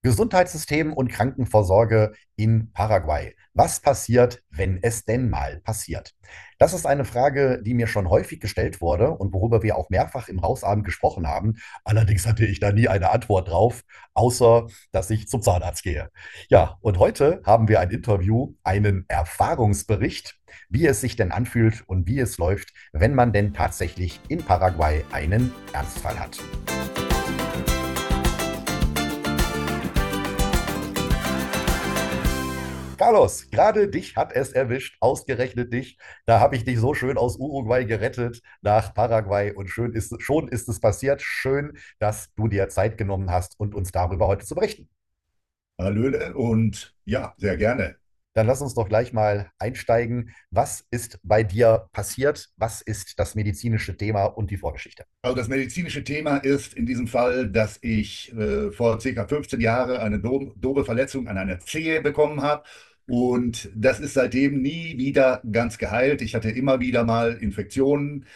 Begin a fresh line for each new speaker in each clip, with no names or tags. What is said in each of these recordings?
Gesundheitssystem und Krankenvorsorge in Paraguay. Was passiert, wenn es denn mal passiert? Das ist eine Frage, die mir schon häufig gestellt wurde und worüber wir auch mehrfach im Hausabend gesprochen haben. Allerdings hatte ich da nie eine Antwort drauf, außer dass ich zum Zahnarzt gehe. Ja, und heute haben wir ein Interview, einen Erfahrungsbericht, wie es sich denn anfühlt und wie es läuft, wenn man denn tatsächlich in Paraguay einen Ernstfall hat. Carlos, gerade dich hat es erwischt, ausgerechnet dich. Da habe ich dich so schön aus Uruguay gerettet nach Paraguay und schon ist es passiert. Schön, dass du dir Zeit genommen hast und uns darüber heute zu berichten.
Hallöle und ja, sehr gerne.
Dann lass uns doch gleich mal einsteigen. Was ist bei dir passiert? Was ist das medizinische Thema und die Vorgeschichte?
Also das medizinische Thema ist in diesem Fall, dass ich vor circa 15 Jahren eine doofe Verletzung an einer Zehe bekommen habe. Und das ist seitdem nie wieder ganz geheilt. Ich hatte immer wieder mal Infektionen,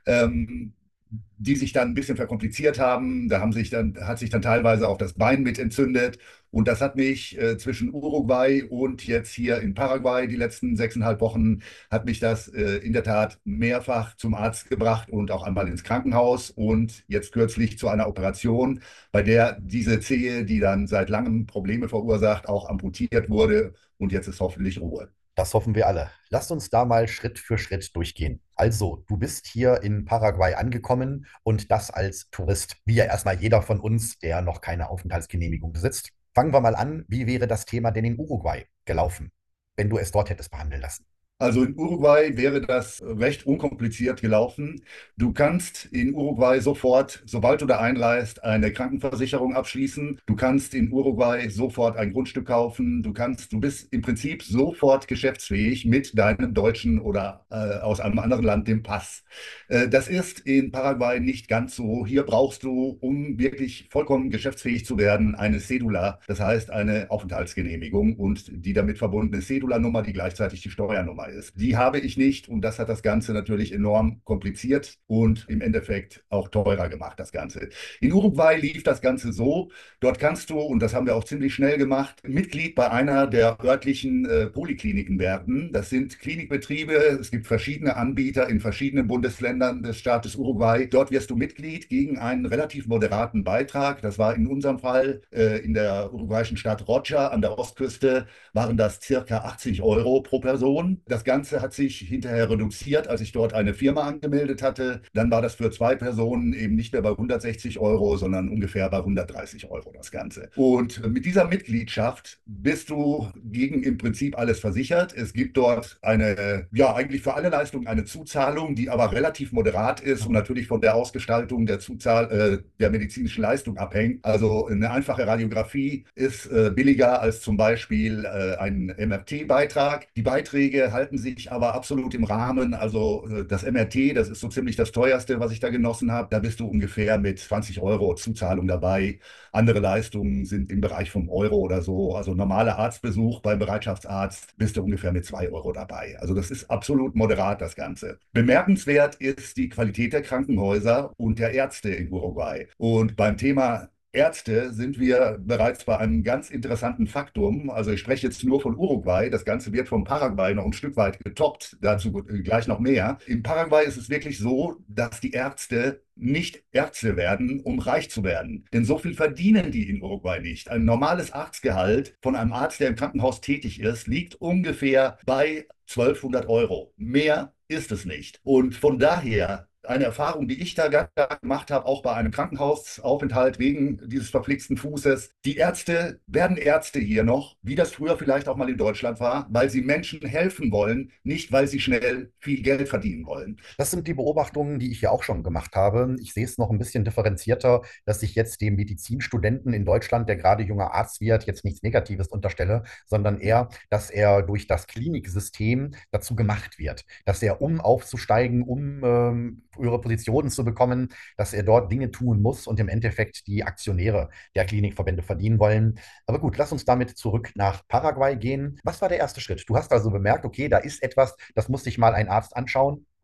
ähm, die sich dann ein bisschen verkompliziert haben. Hat sich dann teilweise auch das Bein mit entzündet. Und das hat mich zwischen Uruguay und jetzt hier in Paraguay die letzten 6,5 Wochen hat mich das in der Tat mehrfach zum Arzt gebracht und auch einmal ins Krankenhaus und jetzt kürzlich zu einer Operation, bei der diese Zehe, die dann seit langem Probleme verursacht, auch amputiert wurde und jetzt ist hoffentlich Ruhe.
Das hoffen wir alle. Lasst uns da mal Schritt für Schritt durchgehen. Also, du bist hier in Paraguay angekommen und das als Tourist, wie ja erstmal jeder von uns, der noch keine Aufenthaltsgenehmigung besitzt. Fangen wir mal an. Wie wäre das Thema denn in Uruguay gelaufen, wenn du es dort hättest behandeln lassen?
Also in Uruguay wäre das recht unkompliziert gelaufen. Du kannst in Uruguay sofort, sobald du da einreist, eine Krankenversicherung abschließen. Du kannst in Uruguay sofort ein Grundstück kaufen. Du bist im Prinzip sofort geschäftsfähig mit deinem deutschen oder aus einem anderen Land dem Pass. Das ist in Paraguay nicht ganz so. Hier brauchst du, um wirklich vollkommen geschäftsfähig zu werden, eine Cedula, das heißt eine Aufenthaltsgenehmigung und die damit verbundene Cedula-Nummer, die gleichzeitig die Steuernummer ist. Die habe ich nicht und das hat das Ganze natürlich enorm kompliziert und im Endeffekt auch teurer gemacht, das Ganze. In Uruguay lief das Ganze so, dort kannst du, und das haben wir auch ziemlich schnell gemacht, Mitglied bei einer der örtlichen Polikliniken werden. Das sind Klinikbetriebe, es gibt verschiedene Anbieter in verschiedenen Bundesländern des Staates Uruguay. Dort wirst du Mitglied gegen einen relativ moderaten Beitrag. Das war in unserem Fall in der uruguayischen Stadt Rocha an der Ostküste, waren das circa 80 € pro Person. Das Ganze hat sich hinterher reduziert, als ich dort eine Firma angemeldet hatte. Dann war das für zwei Personen eben nicht mehr bei 160 €, sondern ungefähr bei 130 € das Ganze. Und mit dieser Mitgliedschaft bist du gegen im Prinzip alles versichert. Es gibt dort eine, ja, eigentlich für alle Leistungen eine Zuzahlung, die aber relativ moderat ist und natürlich von der Ausgestaltung der medizinischen Leistung abhängt. Also eine einfache Radiografie ist billiger als zum Beispiel ein MRT-Beitrag. Die Beiträge halten sich aber absolut im Rahmen. Also das MRT, das ist so ziemlich das teuerste, was ich da genossen habe. Da bist du ungefähr mit 20 € Zuzahlung dabei. Andere Leistungen sind im Bereich vom Euro oder so. Also normaler Arztbesuch beim Bereitschaftsarzt bist du ungefähr mit 2 € dabei. Also das ist absolut moderat, das Ganze. Bemerkenswert ist die Qualität der Krankenhäuser und der Ärzte in Uruguay. Und beim Thema Ärzte sind wir bereits bei einem ganz interessanten Faktum. Also ich spreche jetzt nur von Uruguay. Das Ganze wird vom Paraguay noch ein Stück weit getoppt. Dazu gleich noch mehr. In Paraguay ist es wirklich so, dass die Ärzte nicht Ärzte werden, um reich zu werden. Denn so viel verdienen die in Uruguay nicht. Ein normales Arztgehalt von einem Arzt, der im Krankenhaus tätig ist, liegt ungefähr bei 1200 €. Mehr ist es nicht. Und von daher eine Erfahrung, die ich da gemacht habe, auch bei einem Krankenhausaufenthalt wegen dieses verflixten Fußes. Die Ärzte werden Ärzte hier noch, wie das früher vielleicht auch mal in Deutschland war, weil sie Menschen helfen wollen, nicht weil sie schnell viel Geld verdienen wollen.
Das sind die Beobachtungen, die ich ja auch schon gemacht habe. Ich sehe es noch ein bisschen differenzierter, dass ich jetzt dem Medizinstudenten in Deutschland, der gerade junger Arzt wird, jetzt nichts Negatives unterstelle, sondern eher, dass er durch das Kliniksystem dazu gemacht wird, dass er, um aufzusteigen, um höhere Positionen zu bekommen, dass er dort Dinge tun muss und im Endeffekt die Aktionäre der Klinikverbände verdienen wollen. Aber gut, lass uns damit zurück nach Paraguay gehen. Was war der erste Schritt? Du hast also bemerkt, okay, da ist etwas, das muss sich mal ein Arzt anschauen und dann.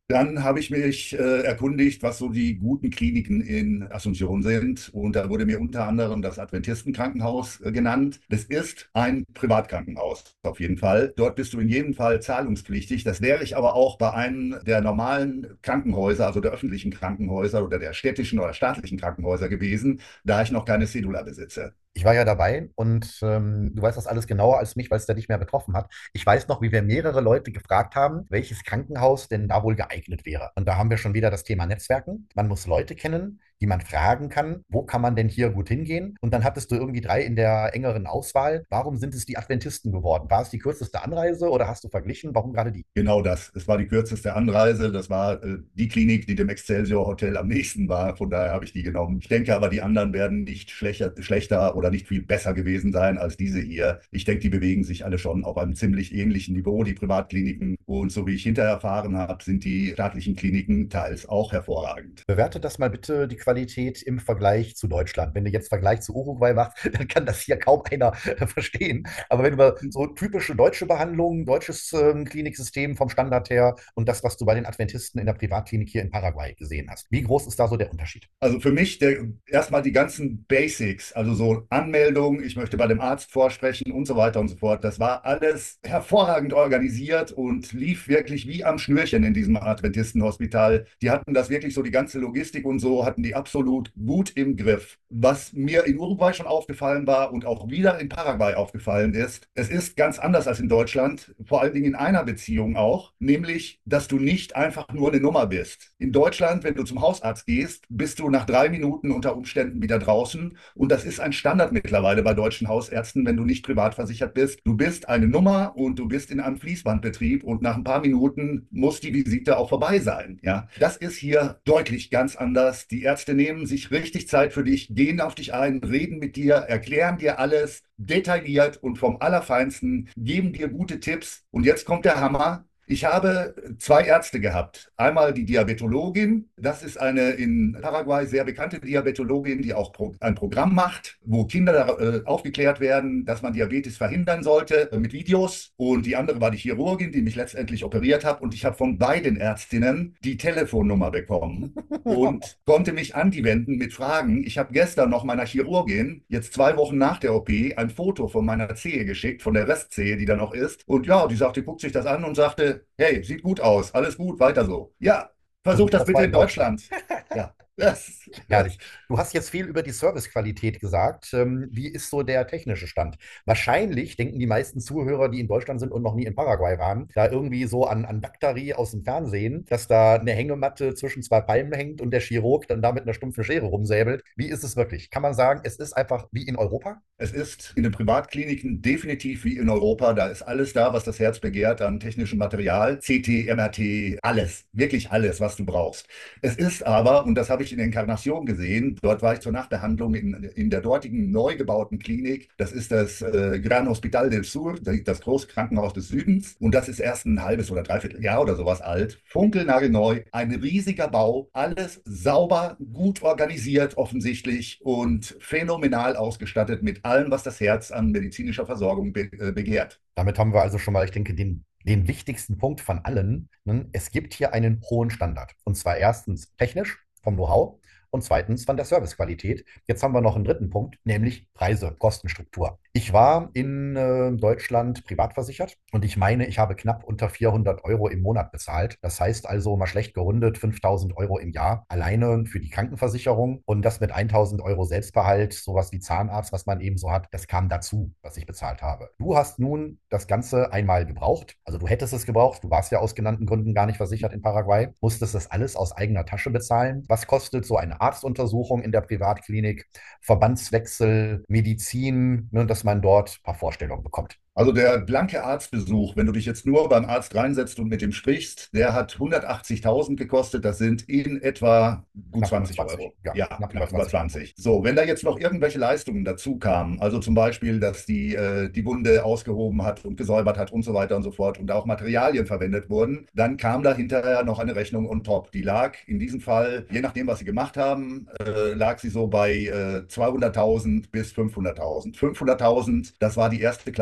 Dann habe ich mich erkundigt, was so die guten Kliniken in Asunción sind. Und da wurde mir unter anderem das Adventistenkrankenhaus genannt. Das ist ein Privatkrankenhaus, auf jeden Fall. Dort bist du in jedem Fall zahlungspflichtig. Das wäre ich aber auch bei einem der normalen Krankenhäuser, also der öffentlichen Krankenhäuser oder der städtischen oder staatlichen Krankenhäuser gewesen, da ich noch keine Cedula besitze.
Ich war ja dabei und du weißt das alles genauer als mich, weil es da nicht mehr betroffen hat. Ich weiß noch, wie wir mehrere Leute gefragt haben, welches Krankenhaus denn da wohl geeignet wäre. Und da haben wir schon wieder das Thema Netzwerken. Man muss Leute kennen, die man fragen kann, wo kann man denn hier gut hingehen? Und dann hattest du irgendwie drei in der engeren Auswahl. Warum sind es die Adventisten geworden? War es die kürzeste Anreise oder hast du verglichen? Warum gerade die?
Genau das. Es war die kürzeste Anreise. Das war die Klinik, die dem Excelsior Hotel am nächsten war. Von daher habe ich die genommen. Ich denke aber, die anderen werden nicht schlechter oder nicht viel besser gewesen sein als diese hier. Ich denke, die bewegen sich alle schon auf einem ziemlich ähnlichen Niveau, die Privatkliniken. Und so wie ich hinterher erfahren habe, sind die staatlichen Kliniken teils auch hervorragend.
Bewerte das mal bitte, die Qualität im Vergleich zu Deutschland. Wenn du jetzt Vergleich zu Uruguay machst, dann kann das hier kaum einer verstehen. Aber wenn du mal so typische deutsche Behandlung, deutsches Kliniksystem vom Standard her und das, was du bei den Adventisten in der Privatklinik hier in Paraguay gesehen hast, wie groß ist da so der Unterschied?
Also für mich erstmal die ganzen Basics, also so Anmeldung, ich möchte bei dem Arzt vorsprechen und so weiter und so fort. Das war alles hervorragend organisiert und lief wirklich wie am Schnürchen in diesem Adventistenhospital. Die hatten das wirklich so, die ganze Logistik und so hatten die absolut gut im Griff. Was mir in Uruguay schon aufgefallen war und auch wieder in Paraguay aufgefallen ist, es ist ganz anders als in Deutschland, vor allen Dingen in einer Beziehung auch, nämlich, dass du nicht einfach nur eine Nummer bist. In Deutschland, wenn du zum Hausarzt gehst, bist du nach 3 Minuten unter Umständen wieder draußen. Und das ist ein Standard mittlerweile bei deutschen Hausärzten, wenn du nicht privat versichert bist. Du bist eine Nummer und du bist in einem Fließbandbetrieb und nach ein paar Minuten muss die Visite auch vorbei sein. Ja, das ist hier deutlich ganz anders. Die Ärzte nehmen sich richtig Zeit für dich, gehen auf dich ein, reden mit dir, erklären dir alles detailliert und vom Allerfeinsten, geben dir gute Tipps. Und jetzt kommt der Hammer. Ich habe zwei Ärzte gehabt. Einmal die Diabetologin. Das ist eine in Paraguay sehr bekannte Diabetologin, die auch ein Programm macht, wo Kinder aufgeklärt werden, dass man Diabetes verhindern sollte, mit Videos. Und die andere war die Chirurgin, die mich letztendlich operiert hat. Und ich habe von beiden Ärztinnen die Telefonnummer bekommen und konnte mich an die wenden mit Fragen. Ich habe gestern noch meiner Chirurgin, jetzt 2 Wochen nach der OP, ein Foto von meiner Zehe geschickt, von der Restzehe, die da noch ist. Und ja, die sagte, guckt sich das an und sagte, hey, sieht gut aus, alles gut, weiter so. Ja, versuch
Und
das
das
bitte
war
in
in Deutschland.
Deutschland. Ja, das,
Herrlich. Du hast jetzt viel über die Servicequalität gesagt. Wie ist so der technische Stand? Wahrscheinlich denken die meisten Zuhörer, die in Deutschland sind und noch nie in Paraguay waren, da irgendwie so an Daktari aus dem Fernsehen, dass da eine Hängematte zwischen zwei Palmen hängt und der Chirurg dann da mit einer stumpfen Schere rumsäbelt. Wie ist es wirklich? Kann man sagen, es ist einfach wie in Europa?
es ist in den Privatkliniken definitiv wie in Europa. Da ist alles da, was das Herz begehrt an technischem Material. CT, MRT, alles. Wirklich alles, was du brauchst. Es ist aber, und das habe ich in Encarnación gesehen, dort war ich zur Nachbehandlung in der dortigen neu gebauten Klinik. Das ist das Gran Hospital del Sur, das große Krankenhaus des Südens. Und das ist erst ein halbes oder dreiviertel Jahr oder sowas alt. Funkelnagelneu, ein riesiger Bau, alles sauber, gut organisiert offensichtlich und phänomenal ausgestattet mit allem, was das Herz an medizinischer Versorgung begehrt.
Damit haben wir also schon mal, ich denke, den wichtigsten Punkt von allen. Ne? Es gibt hier einen hohen Standard. Und zwar erstens technisch vom Know-how und zweitens von der Servicequalität. Jetzt haben wir noch einen dritten Punkt, nämlich Preise, Kostenstruktur. Ich war in Deutschland privat versichert und ich meine, ich habe knapp unter 400 € im Monat bezahlt. Das heißt also mal schlecht gerundet 5.000 € im Jahr alleine für die Krankenversicherung und das mit 1.000 € Selbstbehalt, sowas wie Zahnarzt, was man eben so hat, das kam dazu, was ich bezahlt habe. Du hast nun das Ganze einmal gebraucht, also du hättest es gebraucht, du warst ja aus genannten Gründen gar nicht versichert in Paraguay, musstest das alles aus eigener Tasche bezahlen. Was kostet so eine Arztuntersuchung in der Privatklinik, Verbandswechsel, Medizin, ne, dass man dort ein paar Vorstellungen bekommt?
Also der blanke Arztbesuch, wenn du dich jetzt nur beim Arzt reinsetzt und mit ihm sprichst, der hat 180.000 gekostet. Das sind in etwa gut
Knapp über
20
20.
Euro.
Ja,
Ja,
knapp über
knapp über
20 Euro.
20. So, wenn da jetzt noch irgendwelche Leistungen dazu kamen, also zum Beispiel, dass die Wunde ausgehoben hat und gesäubert hat und so weiter und so fort und auch Materialien verwendet wurden, dann kam da hinterher noch eine Rechnung on top. Die lag in diesem Fall, je nachdem, was sie gemacht haben, lag sie so bei 200.000 bis 500.000. 500.000, das war die erste kleine OP,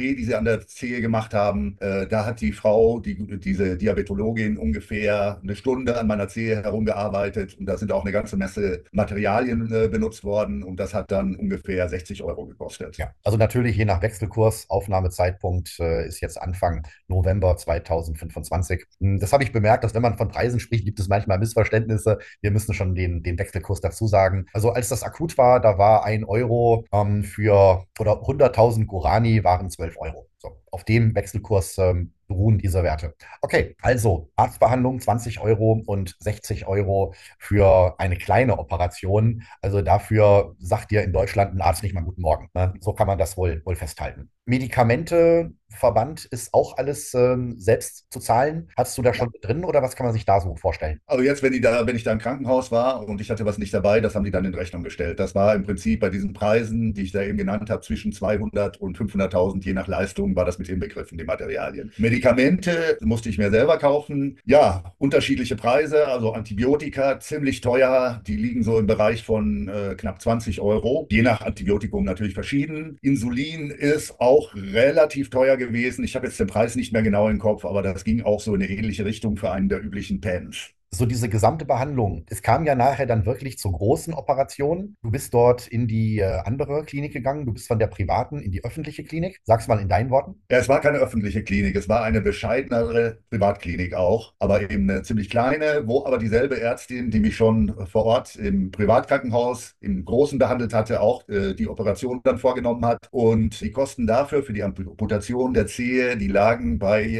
die sie an der Zehe gemacht haben. Da hat die Frau, diese Diabetologin, ungefähr eine Stunde an meiner Zehe herumgearbeitet und da sind auch eine ganze Messe Materialien benutzt worden und das hat dann ungefähr 60 Euro gekostet.
Ja, also natürlich je nach Wechselkurs. Aufnahmezeitpunkt ist jetzt Anfang November 2025. Das habe ich bemerkt, dass wenn man von Preisen spricht, gibt es manchmal Missverständnisse. Wir müssen schon den Wechselkurs dazu sagen. Also als das akut war, da war 1 Euro für oder 100.000 Guarani waren 12 Euro. So, auf dem Wechselkurs beruhen diese Werte. Okay, also Arztbehandlung 20 Euro und 60 Euro für eine kleine Operation. Also dafür sagt dir in Deutschland ein Arzt nicht mal guten Morgen. Ne? So kann man das wohl festhalten. Medikamenteverband ist auch alles selbst zu zahlen. Hast du da schon mit drin oder was kann man sich da so vorstellen?
Also jetzt, wenn ich da im Krankenhaus war und ich hatte was nicht dabei, das haben die dann in Rechnung gestellt. Das war im Prinzip bei diesen Preisen, die ich da eben genannt habe, zwischen 200 und 500.000, je nach Leistung, war das mit inbegriffen, die Materialien. Medikamente musste ich mir selber kaufen. Ja, unterschiedliche Preise, also Antibiotika, ziemlich teuer. Die liegen so im Bereich von knapp 20 Euro. Je nach Antibiotikum natürlich verschieden. Insulin ist auch relativ teuer gewesen. Ich habe jetzt den Preis nicht mehr genau im Kopf, aber das ging auch so in eine ähnliche Richtung für einen der üblichen Pens.
So diese gesamte Behandlung. Es kam ja nachher dann wirklich zu großen Operationen. Du bist dort in die andere Klinik gegangen. Du bist von der privaten in die öffentliche Klinik. Sag's mal in deinen Worten.
Ja, es war keine öffentliche Klinik, es war eine bescheidenere Privatklinik auch, aber eben eine ziemlich kleine, wo aber dieselbe Ärztin, die mich schon vor Ort im Privatkrankenhaus im Großen behandelt hatte, auch die Operation dann vorgenommen hat. Und die Kosten dafür, für die Amputation der Zehe, die lagen bei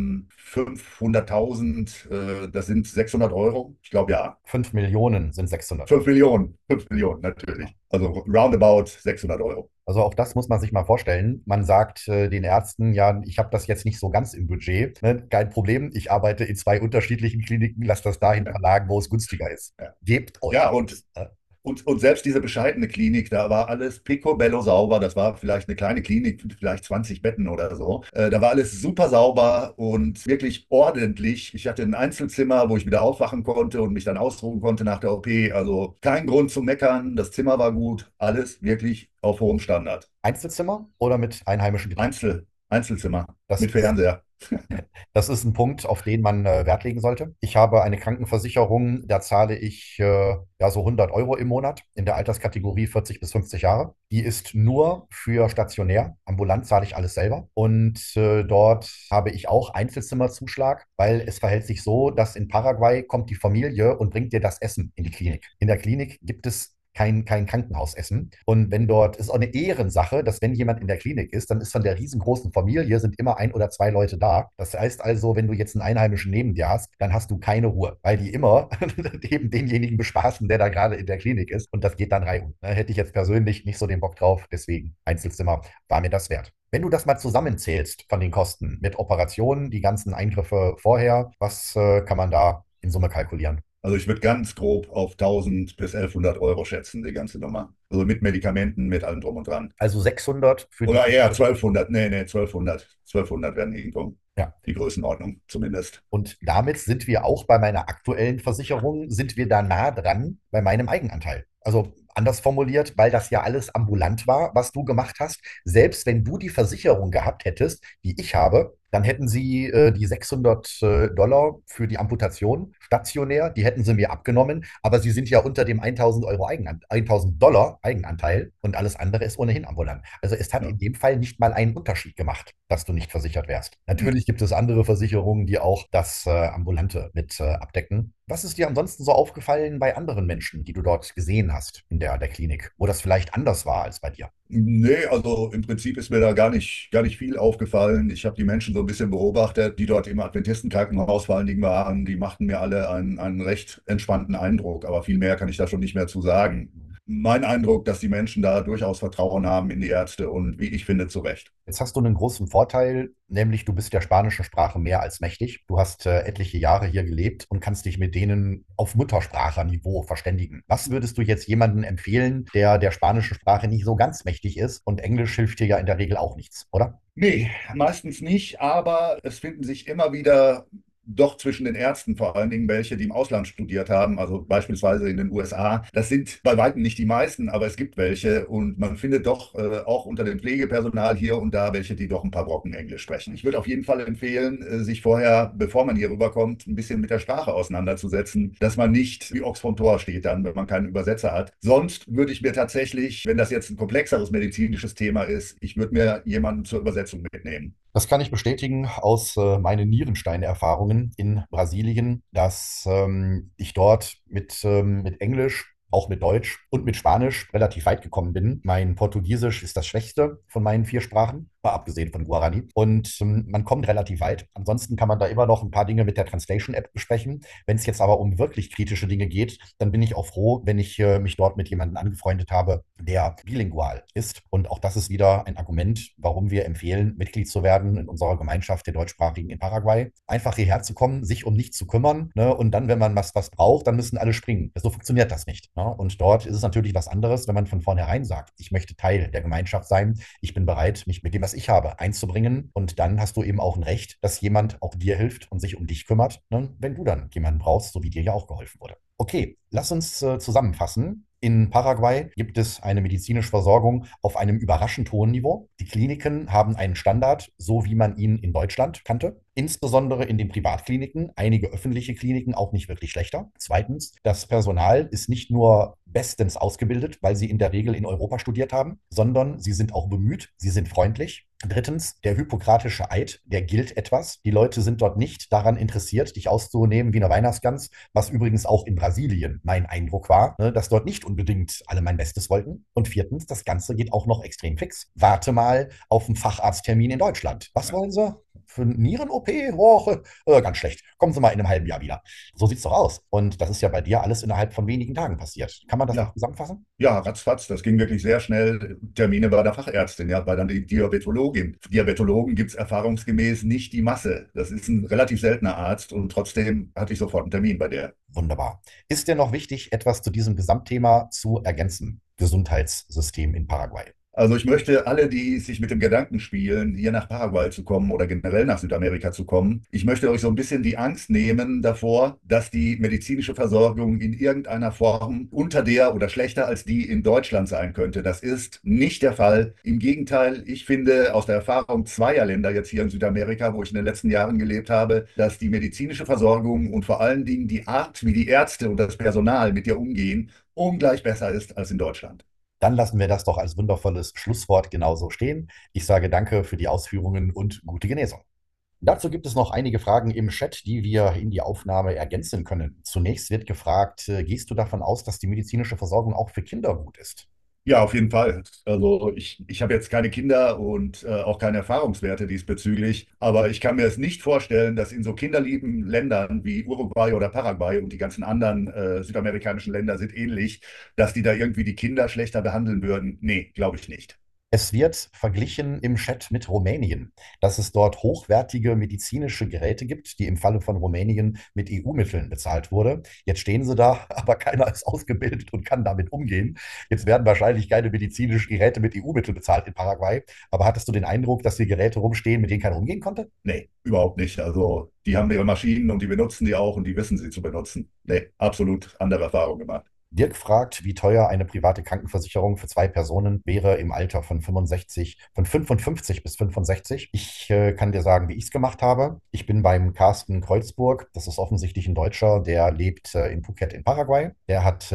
500.000, das sind 600 Euro. Ich glaube, ja.
5 Millionen sind 600 Euro.
5 Millionen, 5 Millionen natürlich. Also roundabout 600 Euro.
Also auch das muss man sich mal vorstellen. Man sagt den Ärzten, ja, ich habe das jetzt nicht so ganz im Budget. Ne? Kein Problem, ich arbeite in 2 unterschiedlichen Kliniken, lasst das dahin
Ja,
verlagern, wo es günstiger ist.
ja.
Gebt euch.
Ja, und selbst diese bescheidene Klinik, da war alles picobello sauber. Das war vielleicht eine kleine Klinik, vielleicht 20 Betten oder so. Da war alles super sauber und wirklich ordentlich. Ich hatte ein Einzelzimmer, wo ich wieder aufwachen konnte und mich dann ausruhen konnte nach der OP. Also kein Grund zu meckern. Das Zimmer war gut. Alles wirklich auf hohem Standard.
Einzelzimmer oder mit einheimischen Getränken?
Einzelzimmer
Das
mit
ist
Fernseher.
Das ist ein Punkt, auf den man Wert legen sollte. Ich habe eine Krankenversicherung, da zahle ich ja so 100 Euro im Monat in der Alterskategorie 40 bis 50 Jahre. Die ist nur für stationär. Ambulant zahle ich alles selber. Und dort habe ich auch Einzelzimmerzuschlag, weil es verhält sich so, dass in Paraguay kommt die Familie und bringt dir das Essen in die Klinik. In der Klinik gibt es kein Krankenhausessen. Und wenn dort ist auch eine Ehrensache, dass wenn jemand in der Klinik ist, dann ist von der riesengroßen Familie sind immer 1 oder 2 Leute da. Das heißt also, wenn du jetzt einen Einheimischen neben dir hast, dann hast du keine Ruhe, weil die immer eben denjenigen bespaßen, der da gerade in der Klinik ist. Und das geht dann reihum. Da hätte ich jetzt persönlich nicht so den Bock drauf. Deswegen Einzelzimmer war mir das wert. Wenn du das mal zusammenzählst von den Kosten mit Operationen, die ganzen Eingriffe vorher, was kann man da in Summe kalkulieren?
Also ich würde ganz grob auf 1.000 bis 1.100 Euro schätzen, die ganze Nummer. Also mit Medikamenten, mit allem drum und dran.
Also 600 für die.
Oder eher 1.200. Nee, 1.200. 1.200 werden irgendwo
Ja.
die Größenordnung zumindest.
Und damit sind wir auch bei meiner aktuellen Versicherung, sind wir da nah dran bei meinem Eigenanteil. Also anders formuliert, weil das ja alles ambulant war, was du gemacht hast. Selbst wenn du die Versicherung gehabt hättest, die ich habe, dann hätten sie die 600 Dollar für die Amputation stationär, die hätten sie mir abgenommen, aber sie sind ja unter dem 1.000 Dollar Eigenanteil und alles andere ist ohnehin ambulant. Also es hat
Ja.
in dem Fall nicht mal einen Unterschied gemacht, dass du nicht versichert wärst. Natürlich gibt es andere Versicherungen, die auch das Ambulante mit abdecken. Was ist dir ansonsten so aufgefallen bei anderen Menschen, die du dort gesehen hast in der Klinik, wo das vielleicht anders war als bei dir?
Nee, also im Prinzip ist mir da gar nicht viel aufgefallen. Ich habe die Menschen so ein bisschen beobachtet, die dort im Adventistenkrankenhaus vor allen Dingen waren. Die machten mir alle einen recht entspannten Eindruck, aber viel mehr kann ich da schon nicht mehr zu sagen. Mein Eindruck, dass die Menschen da durchaus Vertrauen haben in die Ärzte und wie ich finde, zu Recht.
Jetzt hast du einen großen Vorteil, nämlich du bist der spanischen Sprache mehr als mächtig. Du hast etliche Jahre hier gelebt und kannst dich mit denen auf Muttersprachlerniveau verständigen. Was würdest du jetzt jemandem empfehlen, der der spanischen Sprache nicht so ganz mächtig ist? Und Englisch hilft dir ja in der Regel auch nichts, oder?
Nee, meistens nicht, aber es finden sich immer wieder doch zwischen den Ärzten, vor allen Dingen welche, die im Ausland studiert haben, also beispielsweise in den USA. Das sind bei weitem nicht die meisten, aber es gibt welche und man findet doch auch unter dem Pflegepersonal hier und da welche, die doch ein paar Brocken Englisch sprechen. Ich würde auf jeden Fall empfehlen, sich vorher, bevor man hier rüberkommt, ein bisschen mit der Sprache auseinanderzusetzen, dass man nicht wie Ochs vom Tor steht dann, wenn man keinen Übersetzer hat. Sonst würde ich mir tatsächlich, wenn das jetzt ein komplexeres medizinisches Thema ist, ich würde mir jemanden zur Übersetzung mitnehmen.
Das kann ich bestätigen aus meinen Nierenstein-Erfahrungen in Brasilien, dass ich dort mit Englisch, auch mit Deutsch und mit Spanisch relativ weit gekommen bin. Mein Portugiesisch ist das schwächste von meinen vier Sprachen, mal abgesehen von Guarani. Und man kommt relativ weit. Ansonsten kann man da immer noch ein paar Dinge mit der Translation-App besprechen. Wenn es jetzt aber um wirklich kritische Dinge geht, dann bin ich auch froh, wenn ich mich dort mit jemandem angefreundet habe, der bilingual ist. Und auch das ist wieder ein Argument, warum wir empfehlen, Mitglied zu werden in unserer Gemeinschaft der Deutschsprachigen in Paraguay. Einfach hierher zu kommen, sich um nichts zu kümmern, ne? Und dann, wenn man was braucht, dann müssen alle springen. So funktioniert das nicht. Ne? Und dort ist es natürlich was anderes, wenn man von vornherein sagt, ich möchte Teil der Gemeinschaft sein, ich bin bereit, mich mit dem, was ich habe, einzubringen. Und dann hast du eben auch ein Recht, dass jemand auch dir hilft und sich um dich kümmert, ne? Wenn du dann jemanden brauchst, so wie dir ja auch geholfen wurde. Okay, lass uns zusammenfassen. In Paraguay gibt es eine medizinische Versorgung auf einem überraschend hohen Niveau. Die Kliniken haben einen Standard, so wie man ihn in Deutschland kannte. Insbesondere in den Privatkliniken, einige öffentliche Kliniken auch nicht wirklich schlechter. Zweitens, das Personal ist nicht nur bestens ausgebildet, weil sie in der Regel in Europa studiert haben, sondern sie sind auch bemüht, sie sind freundlich. Drittens, der hippokratische Eid, der gilt etwas. Die Leute sind dort nicht daran interessiert, dich auszunehmen wie eine Weihnachtsgans, was übrigens auch in Brasilien mein Eindruck war, ne, dass dort nicht unbedingt alle mein Bestes wollten. Und viertens, das Ganze geht auch noch extrem fix. Warte mal auf einen Facharzttermin in Deutschland. Was wollen Sie? Für eine Nieren-OP? Oh, ganz schlecht. Kommen Sie mal in einem halben Jahr wieder. So sieht's doch aus. Und das ist ja bei dir alles innerhalb von wenigen Tagen passiert. Kann man das so
Ja,
zusammenfassen?
ja, ratzfatz, das ging wirklich sehr schnell. Termine bei der Fachärztin, ja, bei dann die Diabetologin. Diabetologen gibt es erfahrungsgemäß nicht die Masse. Das ist ein relativ seltener Arzt und trotzdem hatte ich sofort einen Termin bei der.
Wunderbar. Ist dir noch wichtig, etwas zu diesem Gesamtthema zu ergänzen? Gesundheitssystem in Paraguay.
Also ich möchte alle, die sich mit dem Gedanken spielen, hier nach Paraguay zu kommen oder generell nach Südamerika zu kommen, ich möchte euch so ein bisschen die Angst nehmen davor, dass die medizinische Versorgung in irgendeiner Form unter der oder schlechter als die in Deutschland sein könnte. Das ist nicht der Fall. Im Gegenteil, ich finde aus der Erfahrung zweier Länder jetzt hier in Südamerika, wo ich in den letzten Jahren gelebt habe, dass die medizinische Versorgung und vor allen Dingen die Art, wie die Ärzte und das Personal mit dir umgehen, ungleich besser ist als in Deutschland.
Dann lassen wir das doch als wundervolles Schlusswort genauso stehen. Ich sage danke für die Ausführungen und gute Genesung. Dazu gibt es noch einige Fragen im Chat, die wir in die Aufnahme ergänzen können. Zunächst wird gefragt, gehst du davon aus, dass die medizinische Versorgung auch für Kinder gut ist?
Ja, auf jeden Fall. Also ich habe jetzt keine Kinder und auch keine Erfahrungswerte diesbezüglich, aber ich kann mir es nicht vorstellen, dass in so kinderlieben Ländern wie Uruguay oder Paraguay und die ganzen anderen südamerikanischen Länder sind ähnlich, dass die da irgendwie die Kinder schlechter behandeln würden. Nee, glaube ich nicht.
Es wird verglichen im Chat mit Rumänien, dass es dort hochwertige medizinische Geräte gibt, die im Falle von Rumänien mit EU-Mitteln bezahlt wurde. Jetzt stehen sie da, aber keiner ist ausgebildet und kann damit umgehen. Jetzt werden wahrscheinlich keine medizinischen Geräte mit EU-Mitteln bezahlt in Paraguay. Aber hattest du den Eindruck, dass hier Geräte rumstehen, mit denen keiner umgehen konnte?
Nee, überhaupt nicht. Also die haben ihre Maschinen und die benutzen die auch und die wissen sie zu benutzen. Nee, absolut andere Erfahrung gemacht.
Dirk fragt, wie teuer eine private Krankenversicherung für zwei Personen wäre im Alter von 65, von 55 bis 65. Ich kann dir sagen, wie ich es gemacht habe. Ich bin beim Carsten Kreuzburg. Das ist offensichtlich ein Deutscher, der lebt in Phuket in Paraguay. Der hat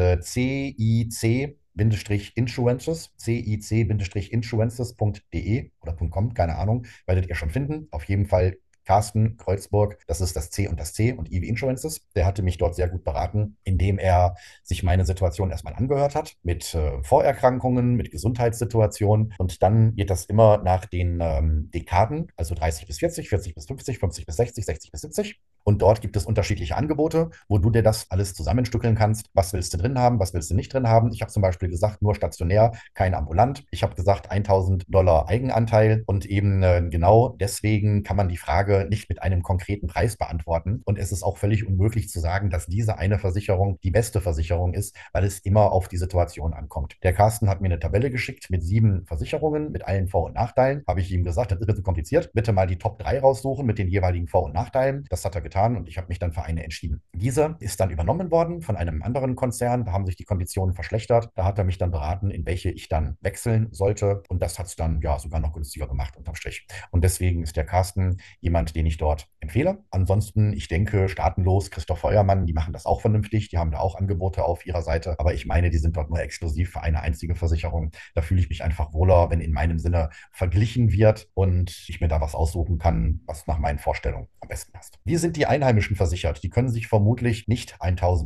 CIC Insurances, cic-insurances.de oder .com, keine Ahnung, werdet ihr schon finden. Auf jeden Fall Carsten Kreuzburg, das ist das C und das C und I wie Insurances. Der hatte mich dort sehr gut beraten, indem er sich meine Situation erstmal angehört hat, mit Vorerkrankungen, mit Gesundheitssituationen. Und dann geht das immer nach den Dekaden, also 30 bis 40, 40 bis 50, 50 bis 60, 60 bis 70. Und dort gibt es unterschiedliche Angebote, wo du dir das alles zusammenstückeln kannst. Was willst du drin haben, was willst du nicht drin haben? Ich habe zum Beispiel gesagt, nur stationär, kein ambulant. Ich habe gesagt, $1.000 Eigenanteil. Und eben genau deswegen kann man die Frage nicht mit einem konkreten Preis beantworten. Und es ist auch völlig unmöglich zu sagen, dass diese eine Versicherung die beste Versicherung ist, weil es immer auf die Situation ankommt. Der Carsten hat mir eine Tabelle geschickt mit 7 Versicherungen, mit allen Vor- und Nachteilen. Habe ich ihm gesagt, das ist mir zu kompliziert. Bitte mal die Top 3 raussuchen mit den jeweiligen Vor- und Nachteilen. Das hat er getan. getan und ich habe mich dann für eine entschieden. Diese ist dann übernommen worden von einem anderen Konzern. Da haben sich die Konditionen verschlechtert. Da hat er mich dann beraten, in welche ich dann wechseln sollte. Und das hat es dann ja sogar noch günstiger gemacht unterm Strich. Und deswegen ist der Carsten jemand, den ich dort empfehle. Ansonsten, ich denke, staatenlos, Christoph Feuermann, die machen das auch vernünftig. Die haben da auch Angebote auf ihrer Seite. Aber ich meine, die sind dort nur exklusiv für eine einzige Versicherung. Da fühle ich mich einfach wohler, wenn in meinem Sinne verglichen wird und ich mir da was aussuchen kann, was nach meinen Vorstellungen am besten passt. Wie sind die Einheimischen versichert? Die können sich vermutlich nicht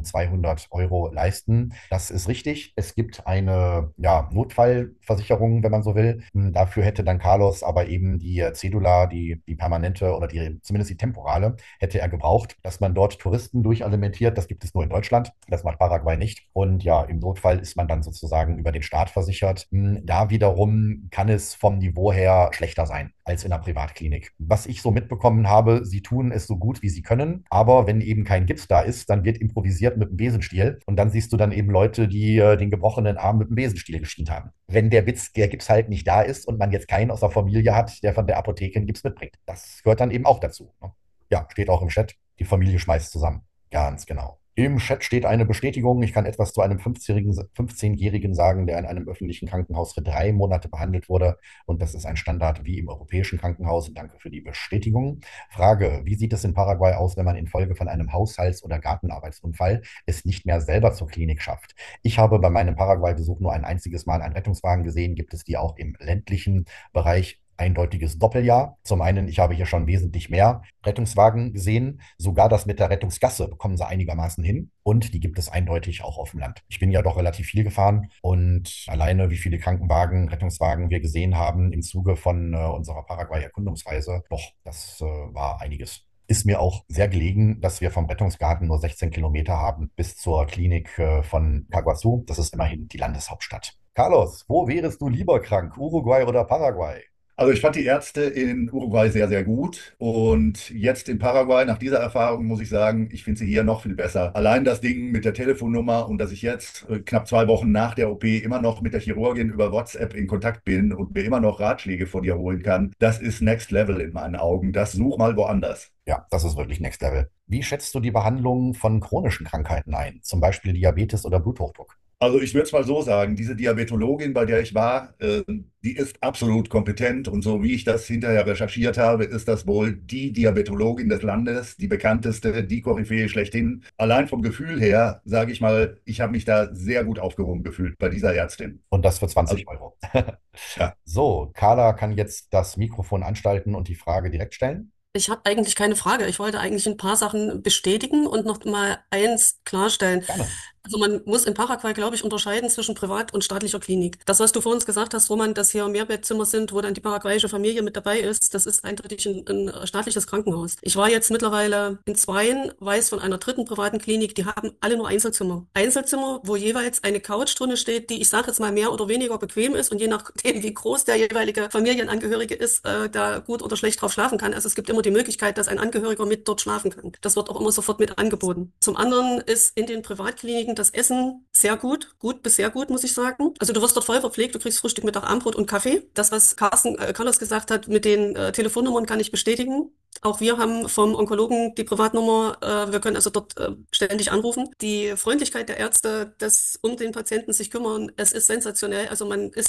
1.200 € leisten. Das ist richtig. Es gibt eine ja, Notfallversicherung, wenn man so will. Dafür hätte dann Carlos aber eben die Cedula, die permanente oder zumindest die temporale, hätte er gebraucht, dass man dort Touristen durchalimentiert. Das gibt es nur in Deutschland. Das macht Paraguay nicht. Und ja, im Notfall ist man dann sozusagen über den Staat versichert. Da wiederum kann es vom Niveau her schlechter sein als in einer Privatklinik. Was ich so mitbekommen habe, sie tun es so gut, wie sie können, aber wenn eben kein Gips da ist, dann wird improvisiert mit dem Besenstiel und dann siehst du dann eben Leute, die den gebrochenen Arm mit dem Besenstiel geschient haben. Wenn der Gips halt nicht da ist und man jetzt keinen aus der Familie hat, der von der Apotheke einen Gips mitbringt. Das gehört dann eben auch dazu. Ne? Ja, steht auch im Chat, die Familie schmeißt zusammen. Ganz genau. Im Chat steht eine Bestätigung. Ich kann etwas zu einem 15-Jährigen sagen, der in einem öffentlichen Krankenhaus für 3 Monate behandelt wurde. Und das ist ein Standard wie im europäischen Krankenhaus. Danke für die Bestätigung. Frage, wie sieht es in Paraguay aus, wenn man infolge von einem Haushalts- oder Gartenarbeitsunfall es nicht mehr selber zur Klinik schafft? Ich habe bei meinem Paraguay-Besuch nur ein einziges Mal einen Rettungswagen gesehen. Gibt es die auch im ländlichen Bereich? Eindeutiges Doppeljahr. Zum einen, ich habe hier schon wesentlich mehr Rettungswagen gesehen. Sogar das mit der Rettungsgasse bekommen sie einigermaßen hin. Und die gibt es eindeutig auch auf dem Land. Ich bin ja doch relativ viel gefahren und alleine, wie viele Krankenwagen, Rettungswagen wir gesehen haben im Zuge von unserer Paraguay-Erkundungsreise, doch, das war einiges. Ist mir auch sehr gelegen, dass wir vom Rettungsgarten nur 16 Kilometer haben bis zur Klinik von Caguazú. Das ist immerhin die Landeshauptstadt. Carlos, wo wärest du lieber krank, Uruguay oder Paraguay?
Also ich fand die Ärzte in Uruguay sehr, sehr gut. Und jetzt in Paraguay, nach dieser Erfahrung, muss ich sagen, ich finde sie hier noch viel besser. Allein das Ding mit der Telefonnummer und dass ich jetzt knapp 2 Wochen nach der OP immer noch mit der Chirurgin über WhatsApp in Kontakt bin und mir immer noch Ratschläge von ihr holen kann, das ist Next Level in meinen Augen. Das such mal woanders.
Ja, das ist wirklich Next Level. Wie schätzt du die Behandlung von chronischen Krankheiten ein, zum Beispiel Diabetes oder Bluthochdruck?
Also ich würde es mal so sagen, diese Diabetologin, bei der ich war, die ist absolut kompetent und so wie ich das hinterher recherchiert habe, ist das wohl die Diabetologin des Landes, die bekannteste, die Koryphäe schlechthin. Allein vom Gefühl her, sage ich mal, ich habe mich da sehr gut aufgehoben gefühlt bei dieser Ärztin.
Und das für
Also
20 €.
ja.
So, Carla kann jetzt das Mikrofon anstalten und die Frage direkt stellen.
Ich habe eigentlich keine Frage. Ich wollte eigentlich ein paar Sachen bestätigen und noch mal eins klarstellen.
Gerne.
Also man muss in Paraguay, glaube ich, unterscheiden zwischen privat und staatlicher Klinik. Das, was du vor uns gesagt hast, Roman, dass hier Mehrbettzimmer sind, wo dann die paraguayische Familie mit dabei ist, das ist eindeutig ein staatliches Krankenhaus. Ich war jetzt mittlerweile in zweien, weiß von einer dritten privaten Klinik, die haben alle nur Einzelzimmer. Einzelzimmer, wo jeweils eine Couch drinne steht, die, ich sage jetzt mal, mehr oder weniger bequem ist und je nachdem, wie groß der jeweilige Familienangehörige ist, da gut oder schlecht drauf schlafen kann. Also es gibt immer die Möglichkeit, dass ein Angehöriger mit dort schlafen kann. Das wird auch immer sofort mit angeboten. Zum anderen ist in den Privatkliniken das Essen sehr gut, gut bis sehr gut, muss ich sagen. Also du wirst dort voll verpflegt, du kriegst Frühstück, Mittag, Abendbrot und Kaffee. Das, was Carlos gesagt hat mit den Telefonnummern, kann ich bestätigen. Auch wir haben vom Onkologen die Privatnummer. Wir können also dort ständig anrufen. Die Freundlichkeit der Ärzte, das um den Patienten sich kümmern, es ist sensationell. Also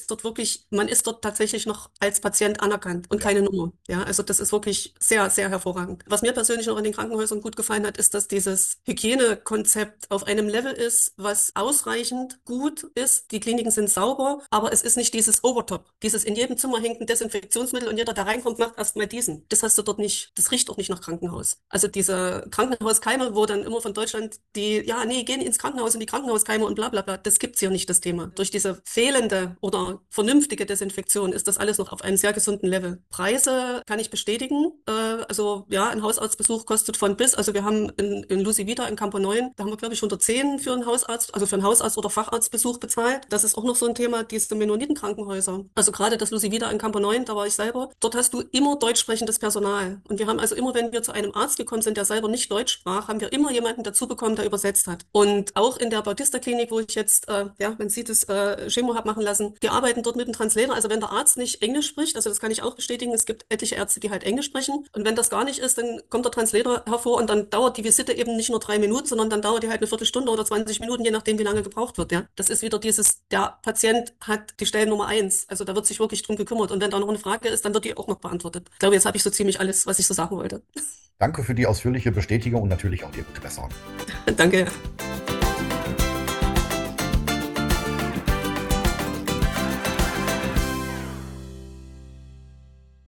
man ist dort tatsächlich noch als Patient anerkannt und keine Nummer. Ja, also das ist wirklich sehr, sehr hervorragend. Was mir persönlich noch in den Krankenhäusern gut gefallen hat, ist, dass dieses Hygienekonzept auf einem Level ist, was ausreichend gut ist. Die Kliniken sind sauber, aber es ist nicht dieses Overtop. Dieses in jedem Zimmer hängt ein Desinfektionsmittel und jeder, der reinkommt, macht erstmal diesen. Das hast du dort nicht. Das riecht auch nicht nach Krankenhaus. Also diese Krankenhauskeime, wo dann immer von Deutschland ja, nee, gehen ins Krankenhaus und die Krankenhauskeime und bla bla bla, das gibt's hier nicht, das Thema. Durch diese fehlende oder vernünftige Desinfektion ist das alles noch auf einem sehr gesunden Level. Preise kann ich bestätigen. Also ja, ein Hausarztbesuch kostet von bis. Also wir haben in Lucy Vida in Campo 9, da haben wir, glaube ich, 110 für einen Hausarzt, also für einen Hausarzt- oder Facharztbesuch bezahlt. Das ist auch noch so ein Thema, diese Mennonitenkrankenhäuser. Also gerade das Lucy Vida in Campo 9, da war ich selber. Dort hast du immer deutsch sprechendes Personal. Und Wir haben also immer, wenn wir zu einem Arzt gekommen sind, der selber nicht Deutsch sprach, haben wir immer jemanden dazu bekommen, der übersetzt hat. Und auch in der Bautista-Klinik, wo ich jetzt, man sieht es, Chemo habe machen lassen, wir arbeiten dort mit einem Translator. Also wenn der Arzt nicht Englisch spricht, also das kann ich auch bestätigen, es gibt etliche Ärzte, die halt Englisch sprechen. Und wenn das gar nicht ist, dann kommt der Translator hervor und dann dauert die Visite eben nicht nur 3 Minuten, sondern dann dauert die halt eine Viertelstunde oder 20 Minuten, je nachdem, wie lange gebraucht wird. Ja, das ist wieder dieses, der Patient hat die Stellennummer 1. Also da wird sich wirklich drum gekümmert. Und wenn da noch eine Frage ist, dann wird die auch noch beantwortet. Ich glaube, jetzt habe ich so ziemlich alles, was ich so sagen wollte.
Danke für die ausführliche Bestätigung und natürlich auch die gute Besserung.
Danke.